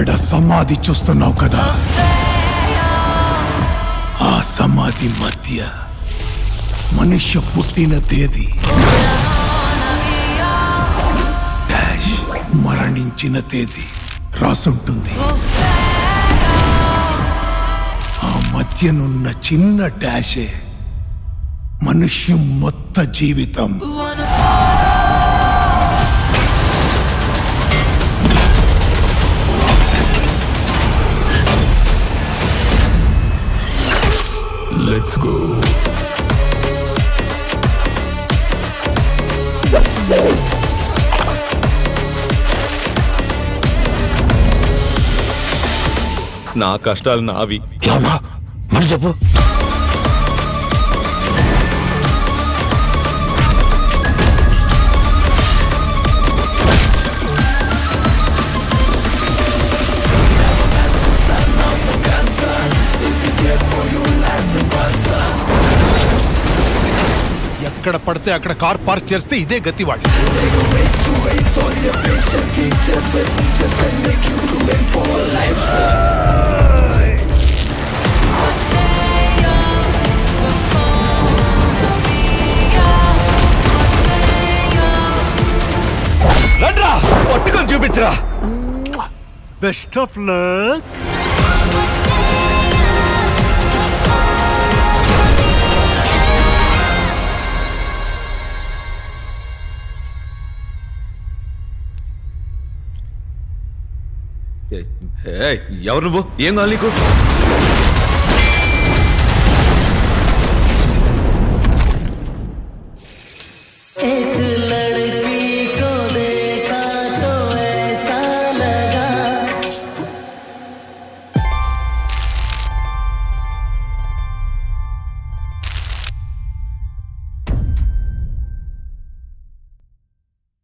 అక్కడ సమాధి చూస్తున్నావు కదా, ఆ సమాధి మధ్య మనుష్య పుట్టిన తేదీ డాష్ మరణించిన తేదీ రాసుంటుంది. ఆ మధ్యనున్న చిన్న డాషే మనుష్యం మొత్త జీవితం. Let's go. నా కష్టాలు నావి. ఏమన్నా మరి చెప్పు. ఎక్కడ పడితే అక్కడ కార్ పార్క్ చేస్తే ఇదే గతి వాళ్ళు. రండ్రా, పట్టుకొని చూపించరా. Best of luck. ఎవరు నువ్వు? ఏం కావాలి నీకు?